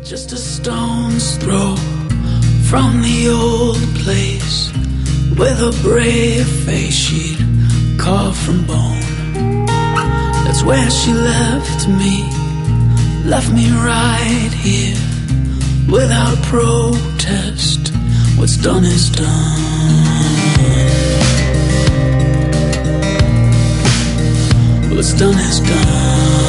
Just a stone's throw from the old place, with a brave face she'd carved from bone. That's where she left me right here, without protest. What's done is done. What's done is done.